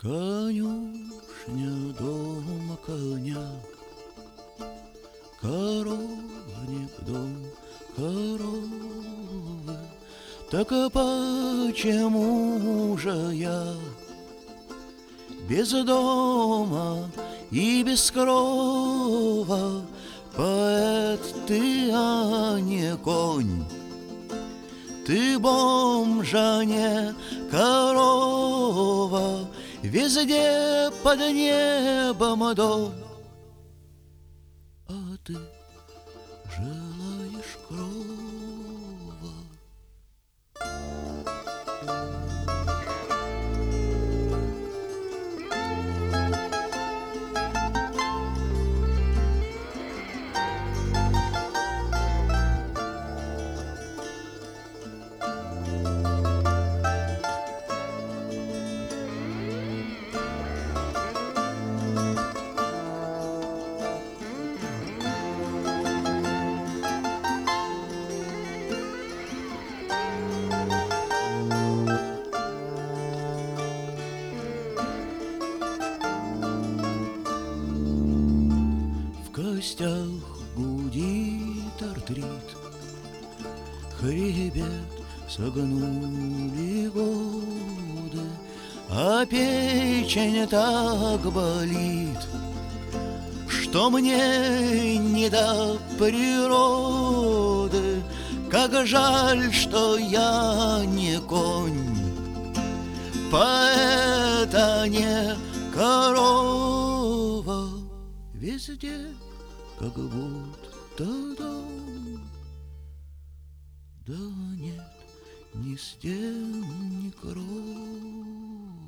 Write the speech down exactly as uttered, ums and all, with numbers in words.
Конюшня дома коня, коровник дом коровы. Так а почему же я без дома и без крова? Поэт ты, а не конь. Ты бомж, а не корова. Везде под небом дом, а ты желаешь крова. В костях гудит артрит, хребет согнули годы, а печень так болит, что мне не до природы. Как жаль, что я не конь, поэт, а не корова. Везде как будто дом, да нет ни стен, ни крова.